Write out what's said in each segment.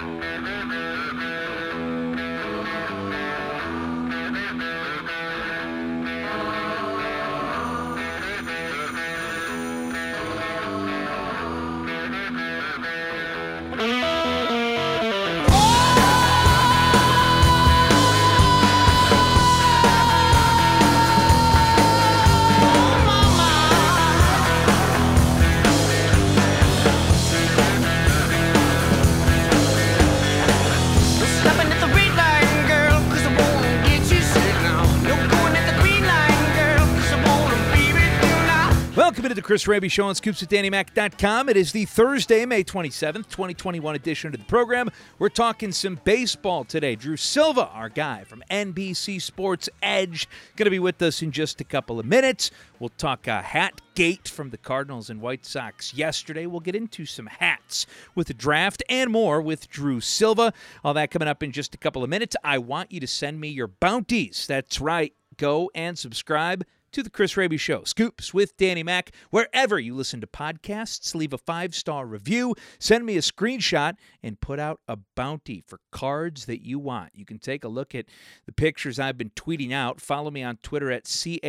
Welcome into the Chris Raby Show on ScoopsWithDannyMac.com. It is the Thursday, May 27th, 2021 edition of the program. We're talking some baseball today. Drew Silva, our guy from NBC Sports Edge, going to be with us in just a couple of minutes. We'll talk hat gate from the Cardinals and White Sox yesterday. We'll get into some hats with the draft and more with Drew Silva. All that coming up in just a couple of minutes. I want you to send me your bounties. That's right. Go and subscribe to the Chris Raby Show. Scoops with Danny Mac. Wherever you listen to podcasts, leave a 5-star review, send me a screenshot, and put out a bounty for cards that you want. You can take a look at the pictures I've been tweeting out. Follow me on Twitter at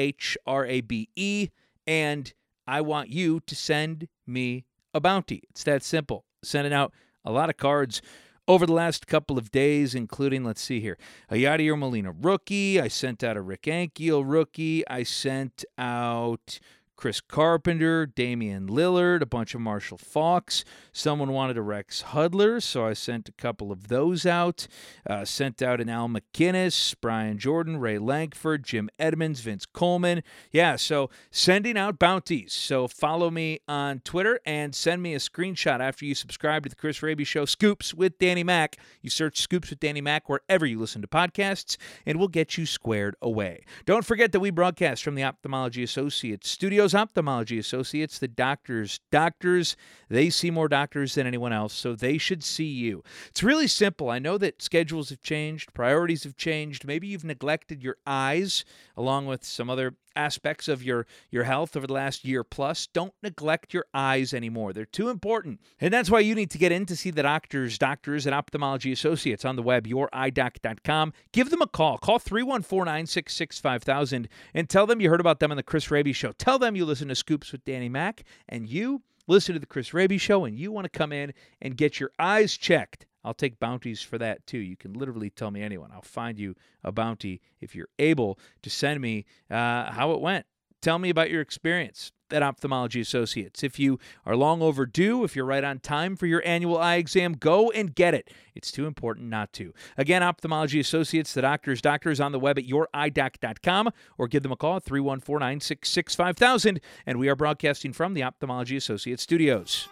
CHRABE, and I want you to send me a bounty. It's that simple. Sending out a lot of cards over the last couple of days, including, let's see here, a Yadier Molina rookie. I sent out a Rick Ankiel rookie. I sent out Chris Carpenter, Damian Lillard, a bunch of Marshall Faulks. Someone wanted a Rex Hudler, so I sent a couple of those out. Sent out an Al McInnes, Brian Jordan, Ray Lankford, Jim Edmonds, Vince Coleman. Yeah, so sending out bounties. So follow me on Twitter and send me a screenshot after you subscribe to the Chris Raby Show, Scoops with Danny Mac. You search Scoops with Danny Mac wherever you listen to podcasts, and we'll get you squared away. Don't forget that we broadcast from the Ophthalmology Associates Studios. Ophthalmology Associates, the doctors, they see more doctors than anyone else, so they should see you. It's really simple. I know that schedules have changed, priorities have changed. Maybe you've neglected your eyes along with some other aspects of your health over the last year plus. Don't neglect your eyes anymore. They're too important. And that's why you need to get in to see the doctors at Ophthalmology Associates on the web, yourEyeDoc.com. Give them a call. Call 314-966-5000 and tell them you heard about them on the Chris Raby Show. Tell them you listen to Scoops with Danny Mac and you listen to the Chris Raby Show and you want to come in and get your eyes checked. I'll take bounties for that, too. You can literally tell me anyone. I'll find you a bounty if you're able to send me how it went. Tell me about your experience at Ophthalmology Associates. If you are long overdue, if you're right on time for your annual eye exam, go and get it. It's too important not to. Again, Ophthalmology Associates, the doctors on the web at yourEyeDoc.com or give them a call at 314-966-5000. And we are broadcasting from the Ophthalmology Associates studios.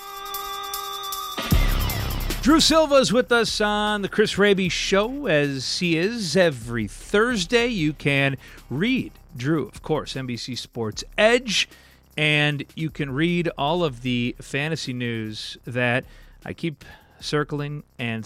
Drew Silva is with us on the Chris Raby Show, as he is every Thursday. You can read Drew, of course, NBC Sports Edge, and you can read all of the fantasy news that I keep circling, and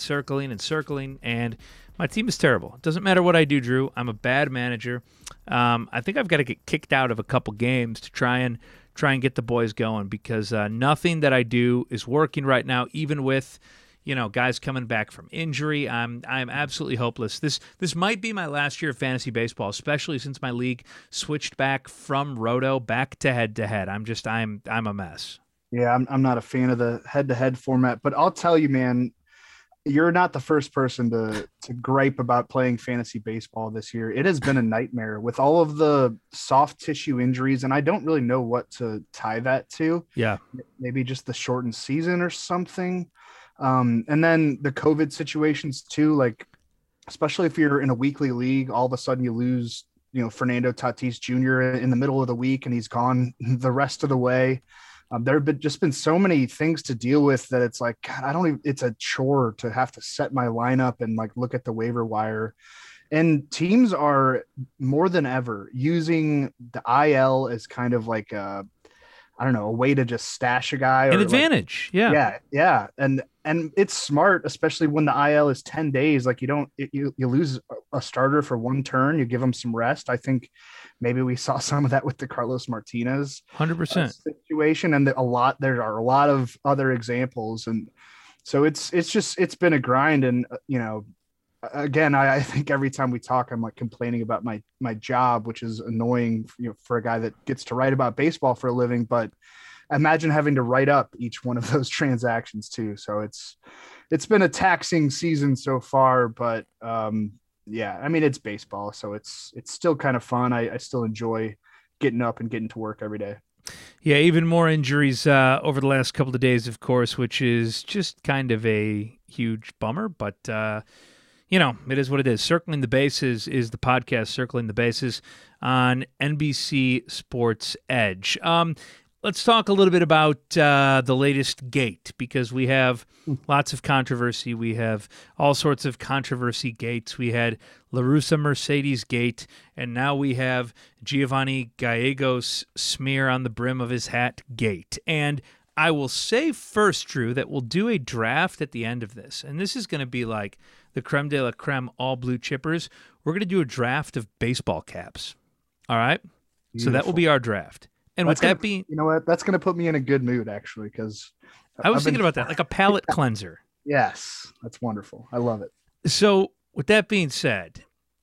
my team is terrible. It doesn't matter what I do, Drew. I'm a bad manager. I think I've got to get kicked out of a couple games to try and get the boys going, because nothing that I do is working right now, even with guys coming back from injury. I'm absolutely hopeless. This might be my last year of fantasy baseball, especially since my league switched back from roto back to head-to-head. I'm a mess. Yeah, I'm not a fan of the head-to-head format, but I'll tell you, man, you're not the first person to gripe about playing fantasy baseball this year. It has been a nightmare with all of the soft tissue injuries, and I don't really know what to tie that to. Yeah. Maybe just the shortened season or something. And then the COVID situations too, like, especially if you're in a weekly league, all of a sudden you lose, Fernando Tatis Jr. in the middle of the week and he's gone the rest of the way. There have been so many things to deal with that it's like, God, it's a chore to have to set my lineup and like look at the waiver wire. And teams are more than ever using the IL as kind of like a way to just stash a guy. An advantage. Yeah. And it's smart, especially when the IL is 10 days. Like you lose a starter for one turn, you give them some rest. I think maybe we saw some of that with the Carlos Martinez 100% situation. And there are a lot of other examples. And So it's been a grind. And, again, I think every time we talk, I'm like complaining about my job, which is annoying, for a guy that gets to write about baseball for a living. But imagine having to write up each one of those transactions too. So it's been a taxing season so far, but yeah, I mean, it's baseball, so it's still kind of fun. I still enjoy getting up and getting to work every day. Yeah, even more injuries over the last couple of days, of course, which is just kind of a huge bummer. But, it is what it is. Circling the Bases is the podcast, Circling the Bases, on NBC Sports Edge. Let's talk a little bit about the latest gate, because we have lots of controversy. We have all sorts of controversy gates. We had La Russa Mercedes gate, and now we have Giovanni Gallegos smear on the brim of his hat gate. And I will say first, Drew, that we'll do a draft at the end of this. And this is going to be like the creme de la creme, all blue chippers. We're going to do a draft of baseball caps. All right? Beautiful. So that will be our draft. And with that being, you know what, that's going to put me in a good mood, actually, because I was thinking about that, like a palate cleanser. Yes, that's wonderful. I love it. So with that being said,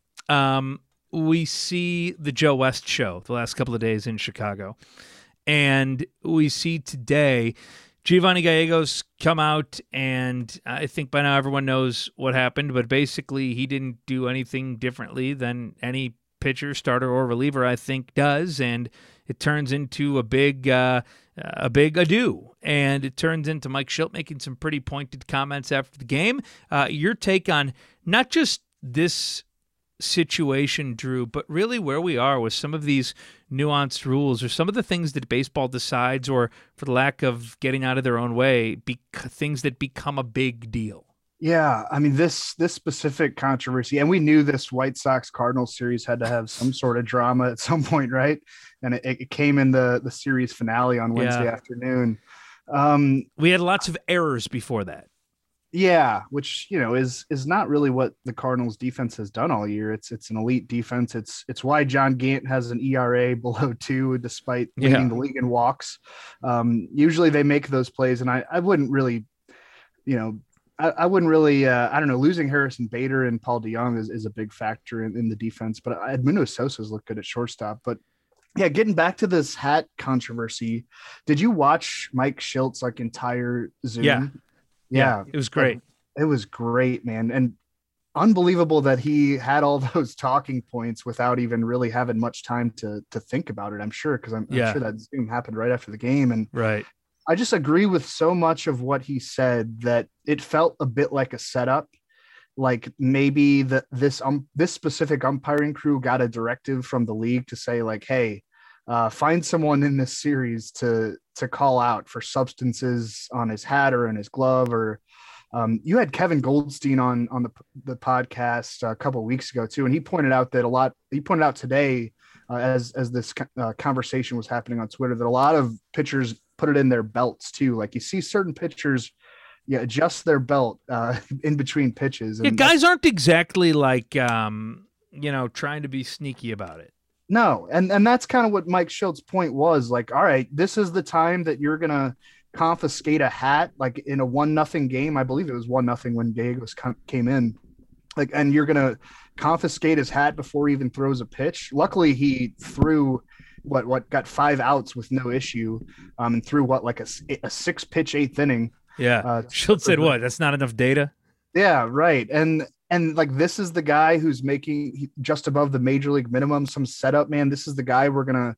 we see the Joe West show the last couple of days in Chicago, and we see today Giovanni Gallegos come out, and I think by now everyone knows what happened, but basically he didn't do anything differently than any pitcher, starter, or reliever, I think, does, and it turns into a big ado, and it turns into Mike Shildt making some pretty pointed comments after the game. Your take on not just this situation, Drew, but really where we are with some of these nuanced rules, or some of the things that baseball decides, or for the lack of getting out of their own way, things that become a big deal. Yeah, I mean, this specific controversy, and we knew this White Sox-Cardinals series had to have some sort of drama at some point, right? And it came in the series finale on Wednesday afternoon. We had lots of errors before that. Yeah, which is not really what the Cardinals defense has done all year. It's an elite defense. It's why John Gant has an ERA below 2 despite leading the league in walks. Usually they make those plays, and I wouldn't really, I wouldn't really, I don't know, losing Harrison Bader and Paul DeJong is a big factor in the defense, but Edmundo Sosa's looked good at shortstop. But yeah, getting back to this hat controversy, did you watch Mike Shilt's entire Zoom? Yeah, it was great. It was great, man. And unbelievable that he had all those talking points without even really having much time to think about it, I'm sure, because I'm sure that Zoom happened right after the game. And right. I just agree with so much of what he said that it felt a bit like a setup. Like maybe this specific umpiring crew got a directive from the league to say hey, find someone in this series to call out for substances on his hat or in his glove. Or you had Kevin Goldstein on the podcast a couple of weeks ago too, and he pointed out today as this conversation was happening on Twitter that a lot of pitchers put it in their belts too. Like you see certain pitchers adjust their belt in between pitches. And guys aren't exactly trying to be sneaky about it. No. And that's kind of what Mike Shilt's point was. Like, all right, this is the time that you're going to confiscate a hat, like in a 1-0 game. I believe it was 1-0 when Gallegos came in, and you're going to confiscate his hat before he even throws a pitch. Luckily he threw what got 5 outs with no issue, and threw a 6-pitch 8th inning. Yeah. Shildt said what? That's not enough data. Yeah. Right. And this is the guy who's making just above the major league minimum, some setup, man. This is the guy let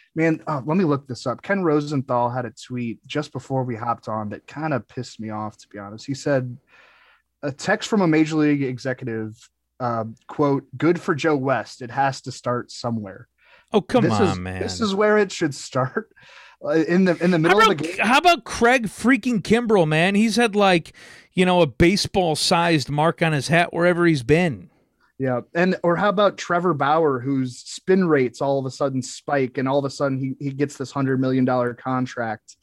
me look this up. Ken Rosenthal had a tweet just before we hopped on that kind of pissed me off, to be honest. He said, a text from a major league executive, quote, "Good for Joe West. It has to start somewhere." Oh, come on, man. This is where it should start. In the middle of the game. How about Craig freaking Kimbrell, man? He's had a baseball-sized mark on his hat wherever he's been. Yeah, or how about Trevor Bauer, whose spin rates all of a sudden spike, and all of a sudden he gets this $100 million contract.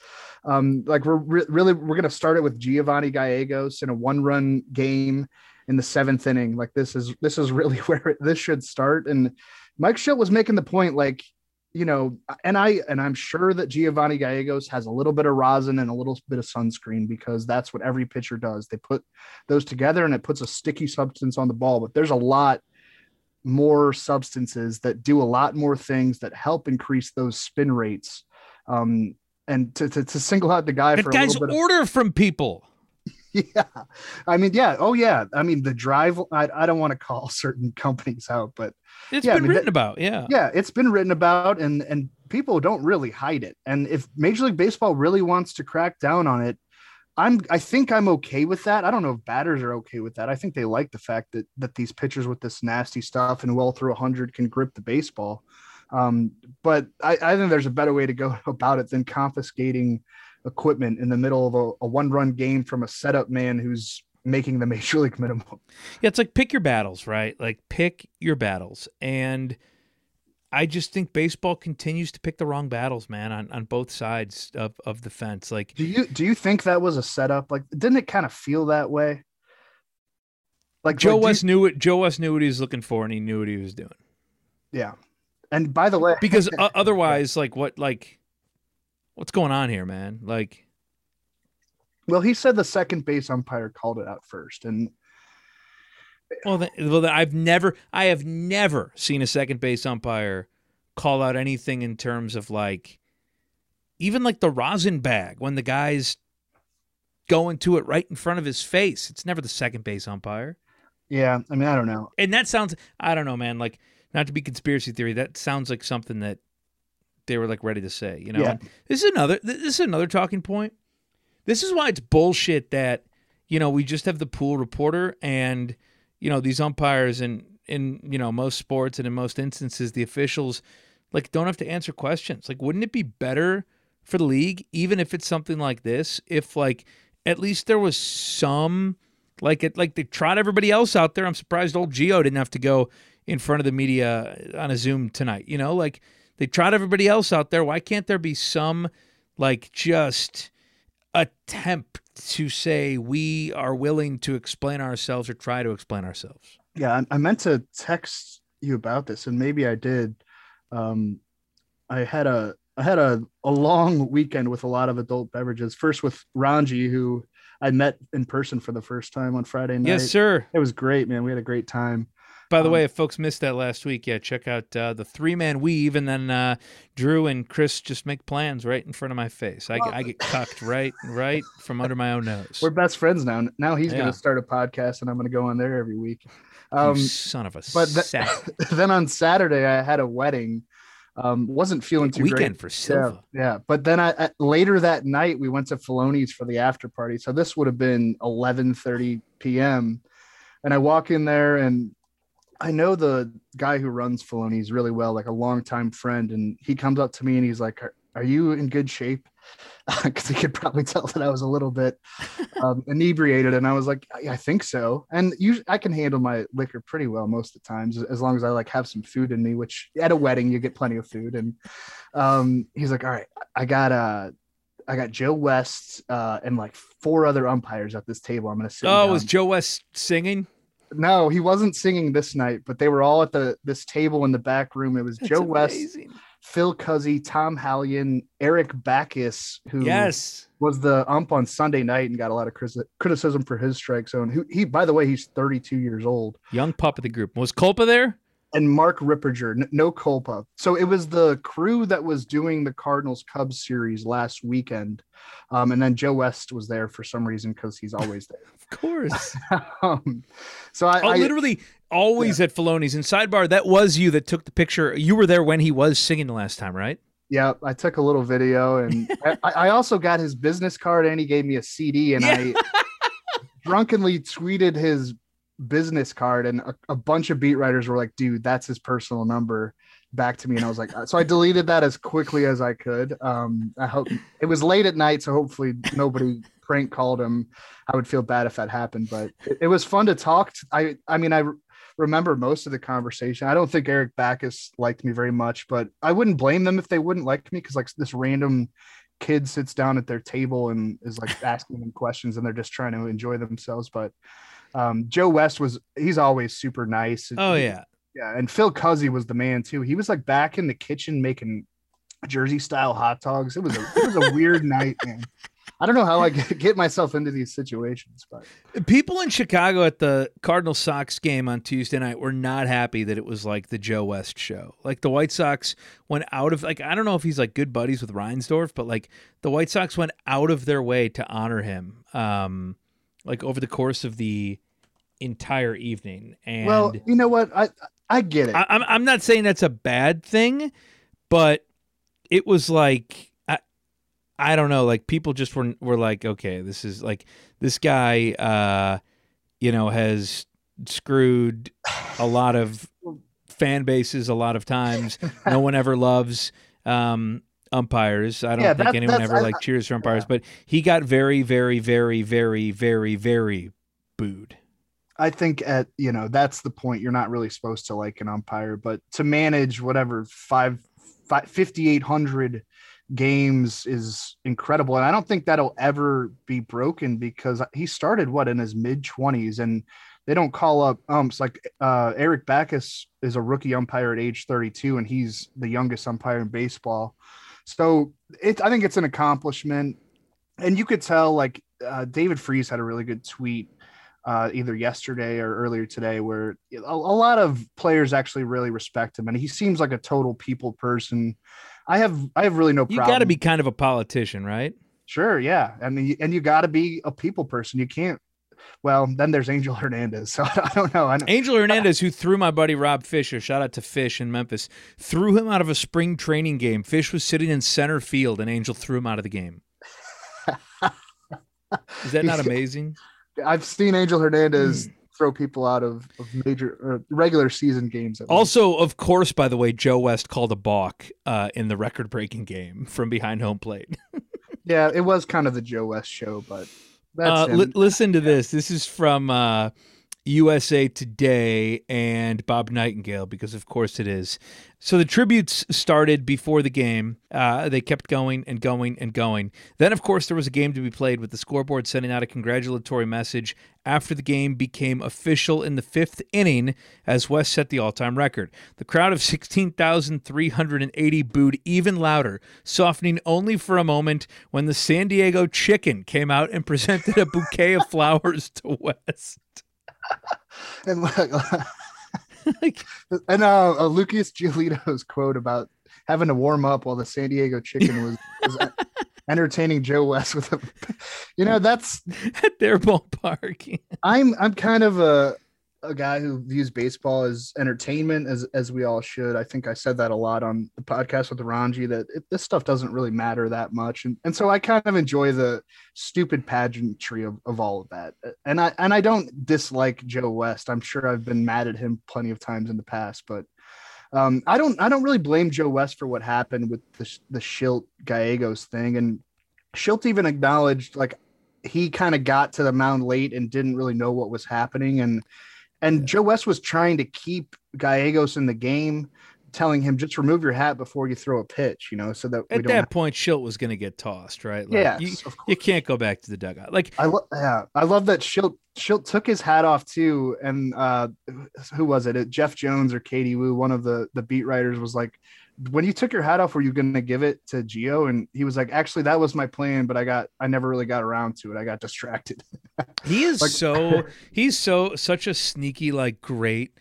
We're going to start it with Giovanni Gallegos in a 1-run game in the 7th inning. Like this is really where this should start. And Mike Shildt was making the point, I'm sure that Giovanni Gallegos has a little bit of rosin and a little bit of sunscreen, because that's what every pitcher does. They put those together and it puts a sticky substance on the ball, but there's a lot more substances that do a lot more things that help increase those spin rates. And to single out the guy that for guy's a little bit order from people. yeah. I mean, yeah. Oh, yeah. I mean, the drive, I don't want to call certain companies out, but It's yeah, been written about. Yeah. Yeah, it's been written about, and people don't really hide it. And if Major League Baseball really wants to crack down on it, I think I'm okay with that. I don't know if batters are okay with that. I think they like the fact that these pitchers with this nasty stuff and well through 100 can grip the baseball. But I think there's a better way to go about it than confiscating equipment in the middle of a one-run game from a setup man who's making the major league minimum. Yeah, it's like pick your battles, right? Like pick your battles. And I just think baseball continues to pick the wrong battles, man, on both sides of the fence. Like, do you think that was a setup? Like, didn't it kind of feel that way? Like Joe West knew it. Joe West knew what he was looking for, and he knew what he was doing. Yeah. And by the way, because otherwise, what's going on here, man? Like, well, he said the second base umpire called it out first, and I have never seen a second base umpire call out anything in terms of like, even like the rosin bag when the guy's going to it right in front of his face. It's never the second base umpire. Yeah, I mean, I don't know. And that sounds, I don't know, man. Like, not to be conspiracy theory, that sounds like something that they were like ready to say, you know. Yeah. This is another talking point. This is why it's bullshit that, you know, we just have the pool reporter and, you know, these umpires in you know, most sports and in most instances the officials like don't have to answer questions. Like, wouldn't it be better for the league, even if it's something like this, if like at least there was some like they trot everybody else out there. I'm surprised old Gio didn't have to go in front of the media on a Zoom tonight. You know, like they trot everybody else out there. Why can't there be some like just attempt to say we are willing to explain ourselves or try to explain ourselves? Yeah, I meant to text you about this, and maybe I did. I had a long weekend with a lot of adult beverages. First with Ranji, who I met in person for the first time on Friday night. Yes, sir. It was great, man. We had a great time. By the way, if folks missed that last week, yeah, check out the three-man weave, and then Drew and Chris just make plans right in front of my face. I get cucked right from under my own nose. We're best friends now. Now he's going to start a podcast, and I'm going to go on there every week. You son of a sack. Then on Saturday, I had a wedding. Wasn't feeling too weekend great for Silva. Yeah. But then later that night, we went to Filoni's for the after party. So this would have been 11:30 p.m. And I walk in there, and I know the guy who runs Filoni's really well, like a longtime friend. And he comes up to me and he's like, are you in good shape? Because he could probably tell that I was a little bit inebriated. And I was like, I think so. And I can handle my liquor pretty well most of the times, as long as I like have some food in me, which at a wedding, you get plenty of food. And he's like, all right, I got Joe West and like 4 other umpires at this table. I'm going to sit down. Was Joe West singing? No, he wasn't singing this night, but they were all at this table in the back room. It was Joe West, Phil Cuzzy, Tom Hallion, Eric Backus, who was the ump on Sunday night and got a lot of criticism for his strike zone. He, by the way, he's 32 years old. Young pup of the group. Was Culpa there? And Mark Ripperger, no Culpa. So it was the crew that was doing the Cardinals Cubs series last weekend. And then Joe West was there for some reason, because he's always there. Of course. So I literally always at Filoni's. And sidebar, that was you that took the picture. You were there when he was singing the last time, right? Yeah, I took a little video, and I also got his business card, and he gave me a CD, and I drunkenly tweeted his business card, and a bunch of beat writers were like, dude, that's his personal number, back to me. And I was like, so I deleted that as quickly as I could. I hope it was late at night, so hopefully nobody prank called him. I would feel bad if that happened, but it was fun to talk. I remember most of the conversation. I don't think Eric Backus liked me very much, but I wouldn't blame them if they wouldn't like me, because like this random kid sits down at their table and is like asking them questions, and they're just trying to enjoy themselves. But Joe West he's always super nice. Oh yeah. Yeah, and Phil Cuzzy was the man too. He was like back in the kitchen making Jersey style hot dogs. It was a weird night, man. I don't know how I get myself into these situations, but People in Chicago at the Cardinal Sox game on Tuesday night were not happy that it was like the Joe West show. Like the White Sox went out of, like, I don't know if he's like good buddies with Reinsdorf, but like the White Sox went out of their way to honor him, like over the course of the entire evening. And well, you know what? I get it. I'm not saying that's a bad thing, but it was like I don't know, like people just were like, okay, this is like this guy has screwed a lot of fan bases a lot of times. No one ever loves umpires. I don't think anyone ever like cheers for umpires, but he got very, very, very, very, very, very booed. I think that's the point. You're not really supposed to like an umpire, but to manage whatever 5,800 games is incredible. And I don't think that'll ever be broken because he started in his mid-20s, and they don't call up umps. Like Eric Backus is a rookie umpire at age 32, and he's the youngest umpire in baseball. So I think it's an accomplishment. And you could tell, like David Freese had a really good tweet either yesterday or earlier today where a lot of players actually really respect him, and he seems like a total people person. I have really no problem. You got to be kind of a politician, right? Sure, yeah. And you got to be a people person. You can't. Well, then there's Angel Hernandez. So I don't know. Angel Hernandez, who threw my buddy Rob Fisher, shout out to Fish in Memphis, threw him out of a spring training game. Fish was sitting in center field, and Angel threw him out of the game. Is that not amazing? I've seen Angel Hernandez throw people out of major regular season games. Also, of course, by the way, Joe West called a balk in the record-breaking game from behind home plate. Yeah, it was kind of the Joe West show, but that's listen to this. This is from USA Today and Bob Nightingale, because of course it is. So the tributes started before the game. They kept going and going and going. Then, of course, there was a game to be played, with the scoreboard sending out a congratulatory message after the game became official in the fifth inning as West set the all-time record. The crowd of 16,380 booed even louder, softening only for a moment when the San Diego Chicken came out and presented a bouquet of flowers to West. And Lucas Giolito's quote about having to warm up while the San Diego Chicken was entertaining Joe West with that's at their ballpark. I'm kind of a guy who views baseball as entertainment, as we all should. I think I said that a lot on the podcast with Ranji, that this stuff doesn't really matter that much. And so I kind of enjoy the stupid pageantry of all of that. And I don't dislike Joe West. I'm sure I've been mad at him plenty of times in the past, but I don't really blame Joe West for what happened with the Schilt Gallegos thing. And Schilt even acknowledged, like, he kind of got to the mound late and didn't really know what was happening. And Joe West was trying to keep Gallegos in the game, telling him, just remove your hat before you throw a pitch, so that at that point Schilt was going to get tossed, right? Like, yeah, you can't go back to the dugout. Like, I love that Schilt took his hat off too. And who was it? Jeff Jones or Katie Wu, one of the beat writers, was like, when you took your hat off, were you going to give it to Gio? And he was like, actually, that was my plan, but I never really got around to it. I got distracted. He is he's such a sneaky, like, great,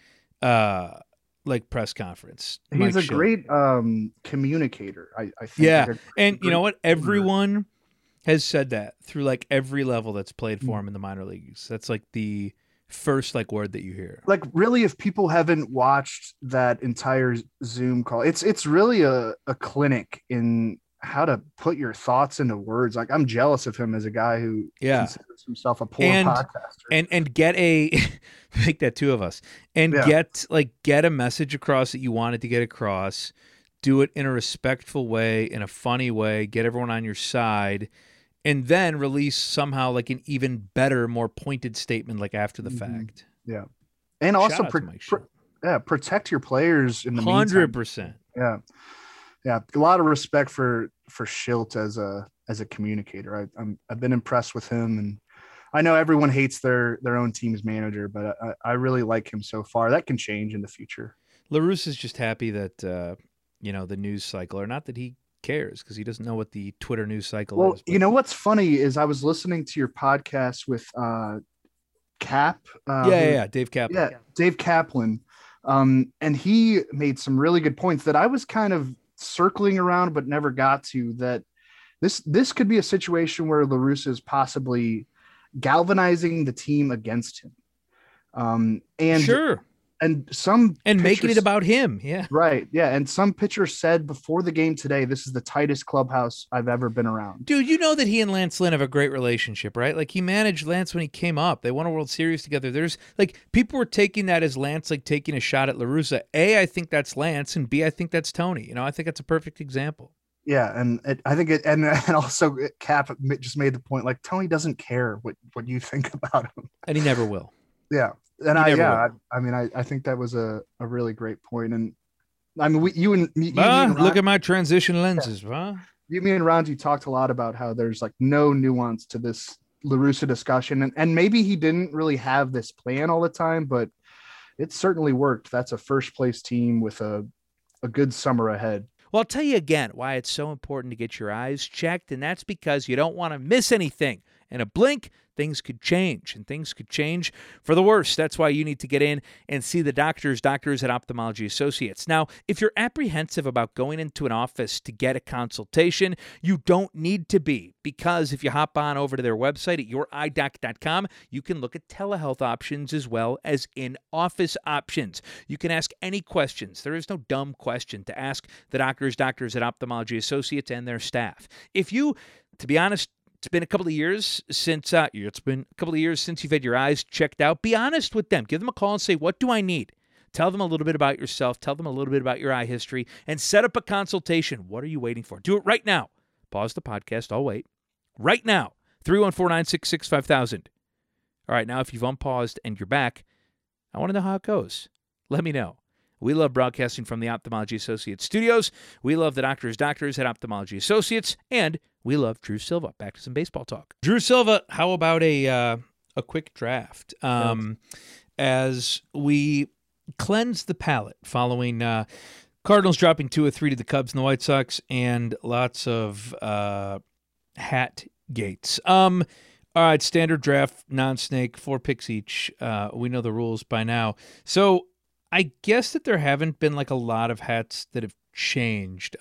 like, press conference. He's a great communicator. I think. Yeah. And you know what? Everyone has said that through, like, every level that's played for him in the minor leagues. That's like the first, like, word that you hear. Like, really, if people haven't watched that entire Zoom call, it's really a clinic in how to put your thoughts into words. Like, I'm jealous of him as a guy who considers himself a poor podcaster. And get make that two of us, and get a message across that you wanted to get across. Do it in a respectful way, in a funny way, get everyone on your side, and then release somehow, like, an even better, more pointed statement, like, after the fact. Yeah. And also protect your players in the 100%. Meantime. Yeah. A lot of respect for Schilt as a communicator. I've been impressed with him, and I know everyone hates their own team's manager, but I really like him so far. That can change in the future. La Russa is just happy that the news cycle, or not that he cares, because he doesn't know what the Twitter news cycle Well, is. you know what's funny is I was listening to your podcast with Cap. Dave Kaplan. Yeah, Dave Kaplan. And he made some really good points that I was kind of circling around but never got to. That this could be a situation where La Russa is possibly galvanizing the team against him. And sure. And making it about him. Yeah. Right. Yeah. And some pitcher said before the game today, this is the tightest clubhouse I've ever been around. Dude, you know that he and Lance Lynn have a great relationship, right? Like, he managed Lance when he came up. They won a World Series together. There's like, people were taking that as Lance, like, taking a shot at La Russa. A, I think that's Lance, and B, I think that's Tony. You know, I think that's a perfect example. Yeah, and I think it, and also Cap just made the point, like, Tony doesn't care what you think about him, and he never will. Yeah, and I think that was a really great point, and I mean, look at my transition lenses, huh? Me and Ronzi talked a lot about how there's like no nuance to this La Russa discussion, and maybe he didn't really have this plan all the time, but it certainly worked. That's a first place team with a good summer ahead. Well, I'll tell you again why it's so important to get your eyes checked, and that's because you don't want to miss anything. In a blink, things could change, and things could change for the worse. That's why you need to get in and see the doctors at Ophthalmology Associates. Now, if you're apprehensive about going into an office to get a consultation, you don't need to be, because if you hop on over to their website at yourEyeDoc.com, you can look at telehealth options as well as in-office options. You can ask any questions. There is no dumb question to ask the doctors at Ophthalmology Associates and their staff. To be honest, it's been a couple of years since you've had your eyes checked out. Be honest with them. Give them a call and say, what do I need? Tell them a little bit about yourself. Tell them a little bit about your eye history, and set up a consultation. What are you waiting for? Do it right now. Pause the podcast. I'll wait. Right now. 314-966-5000. All right, now if you've unpaused and you're back, I want to know how it goes. Let me know. We love broadcasting from the Ophthalmology Associates studios. We love the doctors at Ophthalmology Associates, and we love Drew Silva. Back to some baseball talk. Drew Silva, how about a quick draft? As we cleanse the palate following Cardinals dropping 2 of 3 to the Cubs and the White Sox, and lots of hat gates. All right, standard draft, non-snake, 4 picks each. We know the rules by now. So I guess that there haven't been like a lot of hats that have changed.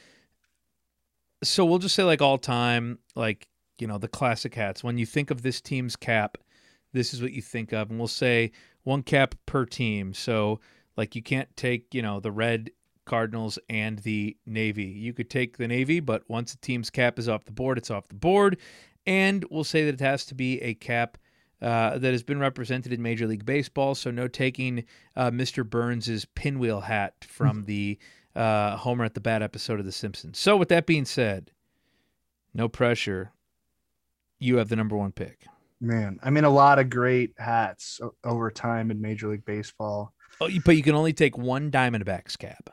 So we'll just say like all time, like, the classic hats. When you think of this team's cap, this is what you think of. And we'll say 1 cap per team. So like you can't take, the red Cardinals and the Navy. You could take the Navy, but once a team's cap is off the board, it's off the board. And we'll say that it has to be a cap that has been represented in Major League Baseball, so no taking Mr. Burns' pinwheel hat from the Homer at the Bat episode of The Simpsons. So with that being said, no pressure. You have the number 1 pick. Man, I mean, a lot of great hats over time in Major League Baseball. Oh, but you can only take 1 Diamondbacks cap.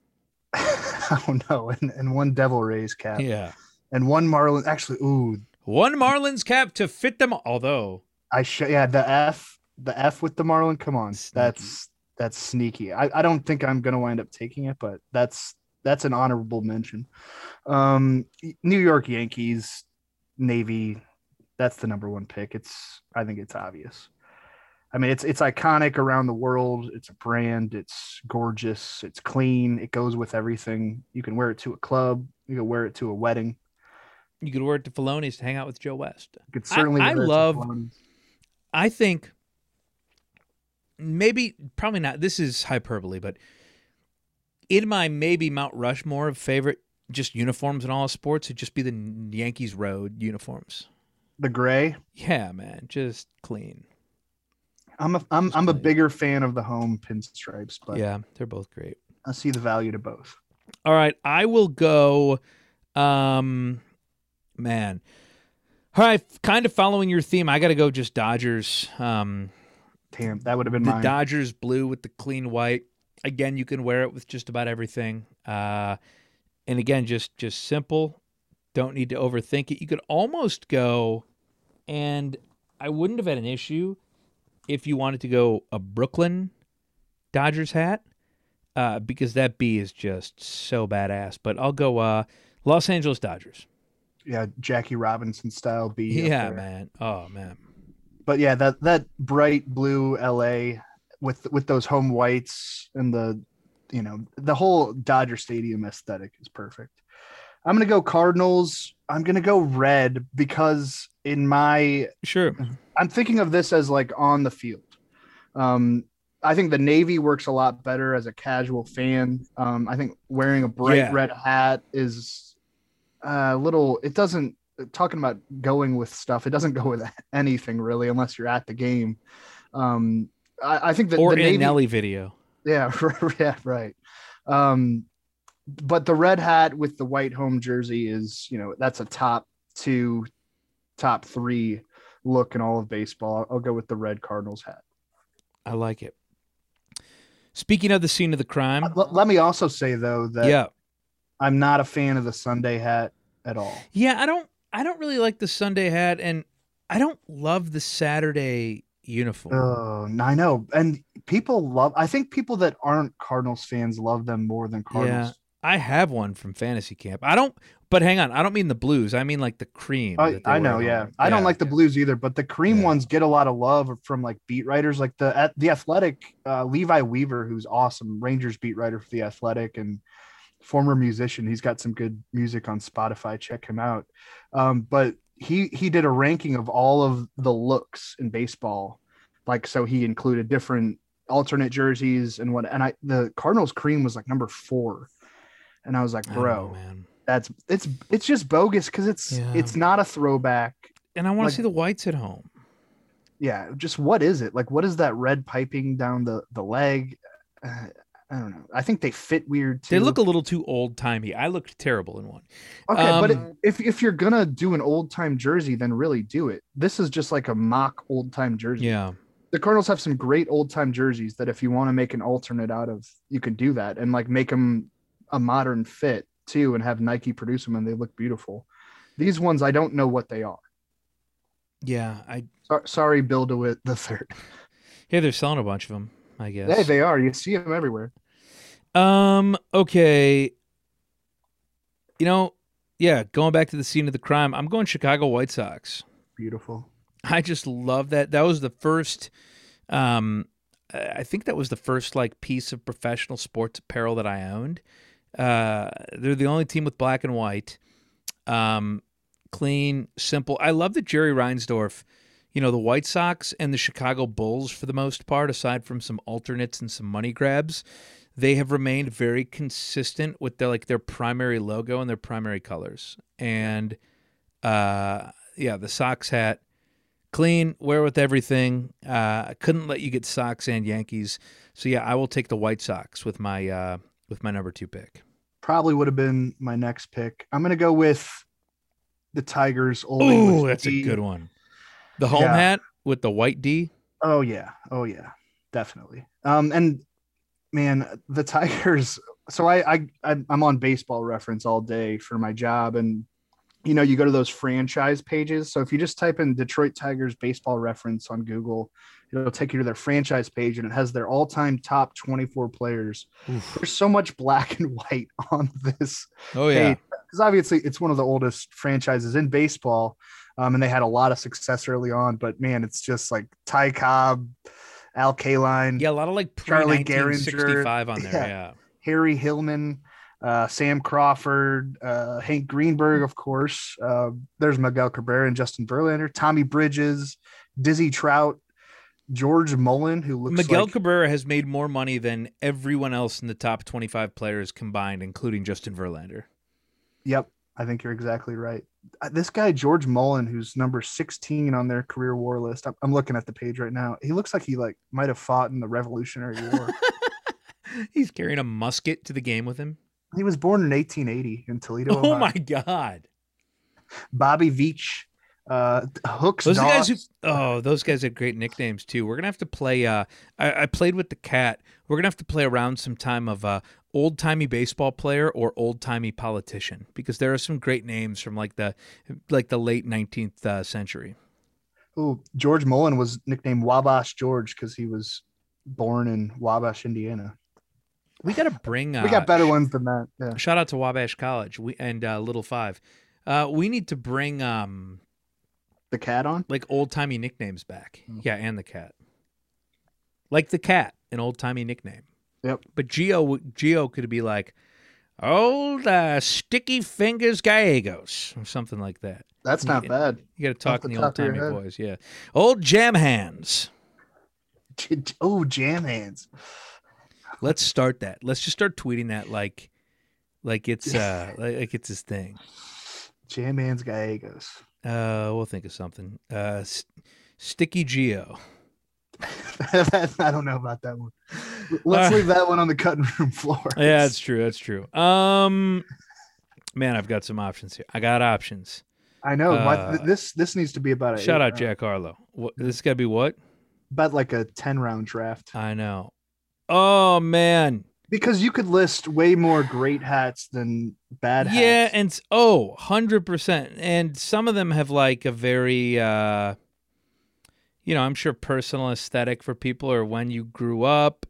Oh, no, and 1 Devil Rays cap. Yeah. And 1 Marlins. Actually, 1 Marlins cap to fit them, although... the F with the Marlin. Come on, sneaky. That's sneaky. I don't think I'm gonna wind up taking it, but that's an honorable mention. New York Yankees, Navy. That's the number 1 pick. I think it's obvious. I mean, it's iconic around the world. It's a brand. It's gorgeous. It's clean. It goes with everything. You can wear it to a club. You can wear it to a wedding. You could wear it to Filoni's to hang out with Joe West. You could certainly. I think probably not. This is hyperbole, but in my maybe Mount Rushmore of favorite just uniforms in all sports, it'd just be the Yankees road uniforms. The gray? Yeah, man, just clean. I'm a bigger fan of the home pinstripes, but yeah, they're both great. I see the value to both. All right, I will go. Man. All right, kind of following your theme, I got to go just Dodgers. Damn, that would have been mine. The Dodgers blue with the clean white. Again, you can wear it with just about everything. And again, just simple. Don't need to overthink it. You could almost go, and I wouldn't have had an issue if you wanted to go a Brooklyn Dodgers hat, because that B is just so badass. But I'll go Los Angeles Dodgers. Yeah, Jackie Robinson style B. Yeah, man. Oh man. But yeah, that bright blue LA with those home whites and the whole Dodger Stadium aesthetic is perfect. I'm gonna go Cardinals. I'm gonna go red because Sure. I'm thinking of this as like on the field. I think the navy works a lot better as a casual fan. I think wearing a bright red hat is a little. It doesn't. Talking about going with stuff, it doesn't go with anything really unless you're at the game. I think that or the in navy, Nelly video. Yeah, yeah, right. But the red hat with the white home jersey is, that's a top 2, top 3 look in all of baseball. I'll go with the red Cardinals hat. I like it. Speaking of the scene of the crime, let me also say though that I'm not a fan of the Sunday hat at all. Yeah, I don't really like the Sunday hat, and I don't love the Saturday uniform. Oh, I know. And I think people that aren't Cardinals fans love them more than Cardinals. Yeah, I have one from fantasy camp. But hang on, I don't mean the blues. I mean like the cream. I know, yeah. I don't like the blues either, but the cream ones get a lot of love from like beat writers, like the Athletic, Levi Weaver, who's awesome, Rangers beat writer for the Athletic and former musician. He's got some good music on Spotify. Check him out. But he did a ranking of all of the looks in baseball. Like, so he included different alternate jerseys and the Cardinals cream was like number 4. And I was like, bro, man. It's just bogus because it's not a throwback. And I want to see the whites at home. Yeah, just what is it? Like, what is that red piping down the leg? I don't know. I think they fit weird too. They look a little too old timey. I looked terrible in one. Okay, but if you're gonna do an old time jersey, then really do it. This is just like a mock old time jersey. Yeah. The Cardinals have some great old time jerseys that if you want to make an alternate out of, you can do that and like make them a modern fit too and have Nike produce them and they look beautiful. These ones, I don't know what they are. Yeah. Sorry, Bill DeWitt the third. Yeah, they're selling a bunch of them, I guess. Hey, they are. You see them everywhere. Okay. Going back to the scene of the crime, I'm going Chicago White Sox. Beautiful. I just love that. That was the first, I think that was the first like piece of professional sports apparel that I owned. They're the only team with black and white. Clean, simple. I love that Jerry Reinsdorf, the White Sox and the Chicago Bulls, for the most part, aside from some alternates and some money grabs, they have remained very consistent with their primary logo and their primary colors. And the Sox hat, clean, wear with everything. I couldn't let you get Sox and Yankees. So yeah, I will take the White Sox with my number 2 pick. Probably would have been my next pick. I'm gonna go with the Tigers. Oh, that's a good one. The home hat with the white D. Oh yeah, definitely. And man, the Tigers. So I'm on Baseball Reference all day for my job, and you go to those franchise pages. So if you just type in Detroit Tigers Baseball Reference on Google, it'll take you to their franchise page, and it has their all-time top 24 players. Oof. There's so much black and white on this. Oh yeah, because obviously it's one of the oldest franchises in baseball. And they had a lot of success early on, but man, it's just like Ty Cobb, Al Kaline. Yeah, a lot of like Charlie pre-1965 on there. Yeah. Harry Hillman, Sam Crawford, Hank Greenberg, of course. There's Miguel Cabrera and Justin Verlander, Tommy Bridges, Dizzy Trout, George Mullen, who looks Miguel Cabrera has made more money than everyone else in the top 25 players combined, including Justin Verlander. Yep, I think you're exactly right. This guy, George Mullen, who's number 16 on their career war list. I'm looking at the page right now. He looks like he might have fought in the Revolutionary War. He's carrying a musket to the game with him. He was born in 1880 in Toledo. Oh my God. Bobby Veach, Hooks. Those guys had great nicknames too. We're gonna have to play. I played with the cat. We're gonna have to play around some time of old timey baseball player or old timey politician, because there are some great names from like the late 19th century. Oh, George Mullen was nicknamed Wabash George because he was born in Wabash, Indiana. We got to bring. We got better ones than that. Yeah. Shout out to Wabash College and Little Five. We need to bring The cat on? like old timey nicknames back. Yeah, and the cat. Like the cat, an old timey nickname. Yep. But Gio could be like old Sticky Fingers Gallegos or something like that. That's not bad. You got to talk in the top old of your timey head. voice. Yeah. Old Jam Hands. Oh, Jam Hands. Let's start that. Let's just start tweeting that like it's like it's his thing. Jam Hands Gallegos. We'll think of something. Sticky Geo. I don't know about that one. Let's leave that one on the cutting room floor. Yeah, that's true. That's true. Man, I've got some options here. I got options. I know. This needs to be about a Shout out Jack Harlow. This got to be what? About like a 10-round draft. I know. Oh man. Because you could list way more great hats than bad hats. Yeah, and 100%. And some of them have like a very I'm sure personal aesthetic for people or when you grew up.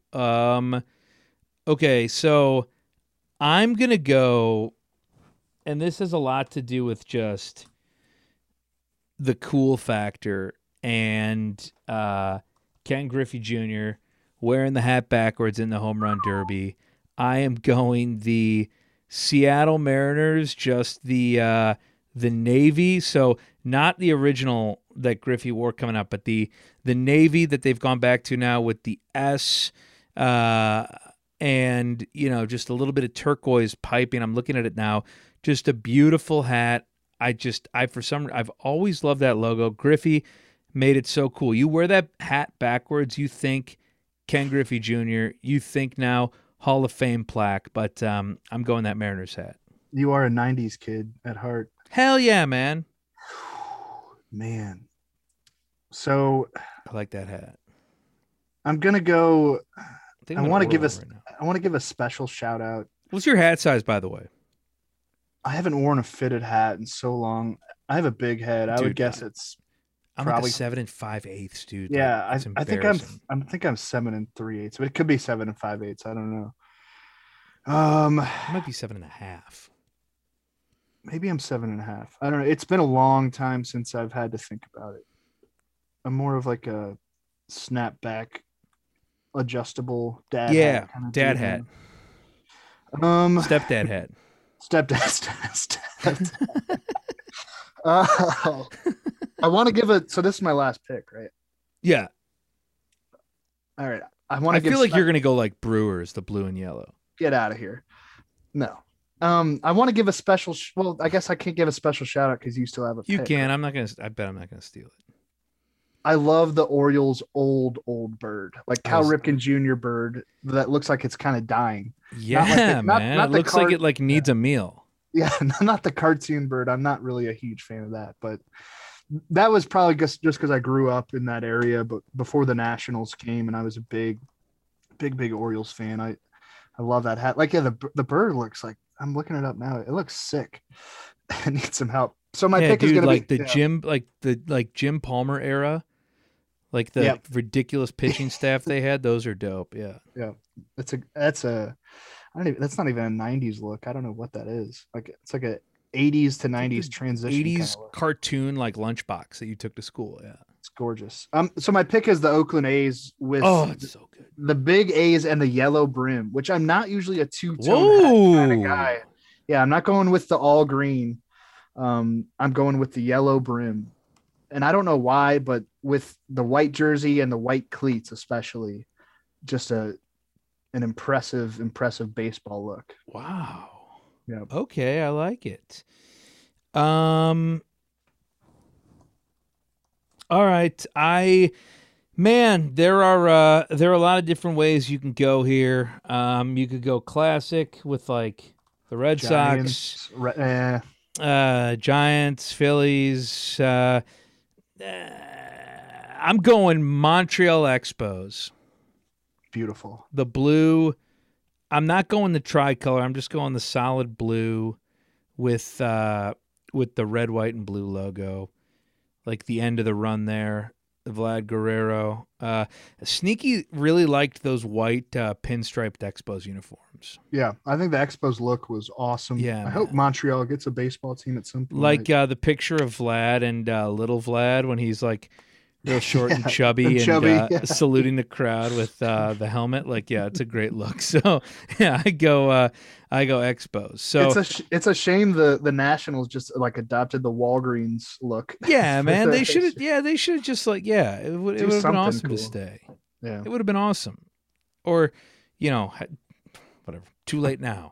Okay, so I'm going to go, and this has a lot to do with just the cool factor and Ken Griffey Jr. wearing the hat backwards in the home run derby. I am going the Seattle Mariners, just the navy. So not the original that Griffey wore coming up, but the navy that they've gone back to now with the S, and just a little bit of turquoise piping. I'm looking at it now. Just a beautiful hat. I've always loved that logo. Griffey made it so cool. You wear that hat backwards, you think Ken Griffey Jr., you think now Hall of Fame plaque, but I'm going that Mariners hat. You are a 90s kid at heart. Hell yeah, man. Man. So I like that hat. I'm going to go I want to give a special shout out. What's your hat size, by the way? I haven't worn a fitted hat in so long. I have a big head. I would guess it's I'm probably like a 7 5/8, dude. Yeah, Like, I think I'm 7 3/8, but it could be 7 5/8. I don't know. It might be 7.5. Maybe I'm 7.5. I don't know. It's been a long time since I've had to think about it. I'm more of like a snapback, adjustable dad hat. Kind of dad hat. Stepdad hat. Stepdad. I want to give so this is my last pick, right? Yeah. All right. I feel like you're going to go like Brewers, the blue and yellow. Get out of here. No. I want to give a special. Well, I guess I can't give a special shout out because you still have a. You pick. can. I bet I'm not going to steal it. I love the Orioles' old bird, like Cal Ripken Jr. bird that looks like it's kind of dying. Yeah, man. It looks like it needs a meal. Yeah, not the cartoon bird. I'm not really a huge fan of that, but that was probably just because I grew up in that area. But before the Nationals came, and I was a big Orioles fan. I love that hat. Like, yeah, the bird looks like, I'm looking it up now. It looks sick. I need some help. So my pick is going to be the Jim Palmer era. Like the ridiculous pitching staff they had, those are dope. Yeah. Yeah. That's not even a 90s look. I don't know what that is. Like it's like a 80s to 90s transition. 80s cartoon like lunchbox that you took to school. Yeah. It's gorgeous. So my pick is the Oakland A's with it's so good. The big A's and the yellow brim, which I'm not usually a two-tone kind of guy. Yeah, I'm not going with the all green. I'm going with the yellow brim. And I don't know why, but with the white jersey and the white cleats, especially, just an impressive baseball look. Wow. Yeah. Okay, I like it. All right. There are a lot of different ways you can go here. You could go classic with like the Red Sox, Giants, Phillies. I'm going Montreal Expos. Beautiful. The blue. I'm not going the tricolor. I'm just going the solid blue with the red, white, and blue logo. like the end of the run there. Vlad Guerrero. Sneaky really liked those white pinstriped Expos uniforms. Yeah, I think the Expos look was awesome. Yeah, I hope Montreal gets a baseball team at some point. Like the picture of Vlad and little Vlad when he's like real short and chubby and saluting the crowd with the helmet. Like, yeah, it's a great look. So yeah, I go Expos. So it's a shame the Nationals just like adopted the Walgreens look. Yeah, man, they should have just like it would have been awesome to stay. Yeah, it would have been awesome. Or, whatever. Too late now.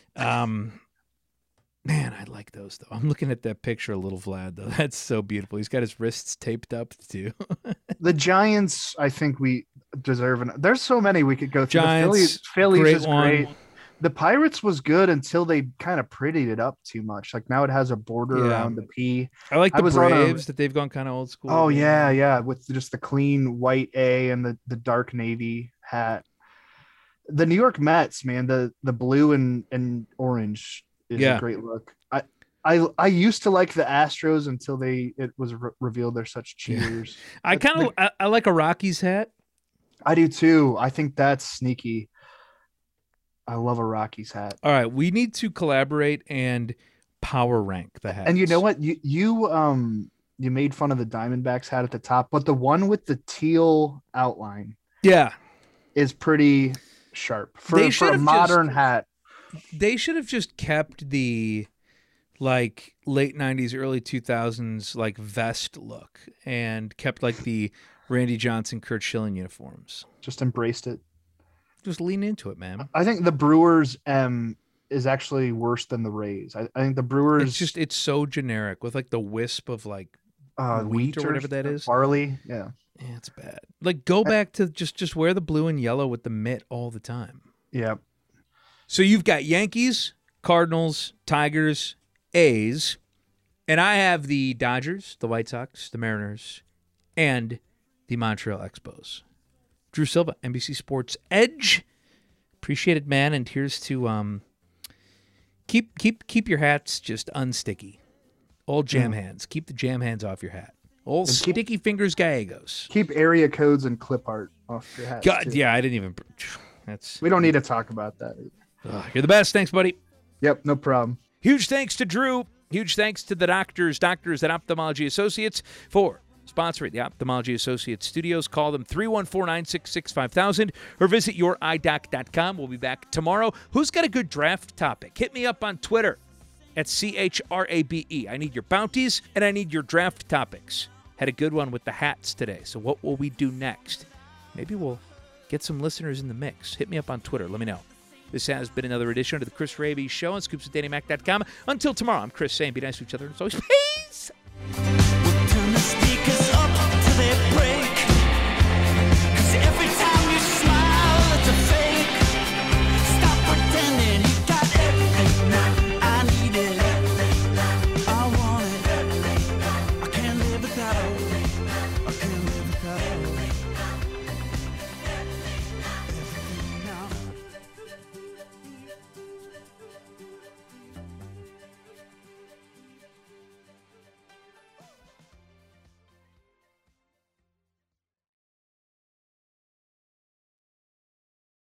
Man, I like those though. I'm looking at that picture of little Vlad though. That's so beautiful. He's got his wrists taped up too. The Giants, I think we deserve there's so many we could go through. Giants, the Phillies great is great. The Pirates was good until they kind of prettied it up too much. Like now it has a border around the P. I like the Braves that they've gone kind of old school. Oh yeah, with just the clean white A and the dark navy hat. The New York Mets, man, the blue and orange is a great look. I used to like the Astros until it was revealed they're such cheaters. Yeah. I like a Rockies hat. I do too. I think that's sneaky. I love a Rockies hat. All right, we need to collaborate and power rank the hats. And you know what? You made fun of the Diamondbacks hat at the top, but the one with the teal outline, is pretty sharp for a modern hat. They should have just kept the like late 90s, early 2000s like vest look and kept like the Randy Johnson, Curt Schilling uniforms. Just embraced it. Just lean into it, man. I think the Brewers is actually worse than the Rays. I think the Brewers it's so generic with like the wisp of like wheat or whatever that is. Barley. Yeah, it's bad. Like go back to just wear the blue and yellow with the mitt all the time. Yeah. So you've got Yankees, Cardinals, Tigers, A's, and I have the Dodgers, the White Sox, the Mariners, and the Montreal Expos. Drew Silva, NBC Sports Edge. Appreciate it, man. And here's to keep your hats just unsticky. Old jam hands. Keep the jam hands off your hat. Old sticky fingers gallegos. Keep area codes and clip art off your hat. God, yeah, I didn't even. We don't need to talk about that. You're the best. Thanks, buddy. Yep, no problem. Huge thanks to Drew. Huge thanks to the doctors at Ophthalmology Associates for sponsoring the Ophthalmology Associates studios. Call them 314-966-5000 or visit youridoc.com. We'll be back tomorrow. Who's got a good draft topic? Hit me up on Twitter at CHRABE. I need your bounties and I need your draft topics. Had a good one with the hats today. So what will we do next? Maybe we'll get some listeners in the mix. Hit me up on Twitter. Let me know. This has been another edition of the Chris Raby Show on ScoopsWithDannyMac.com. Until tomorrow, I'm Chris saying be nice to each other. It's always peace.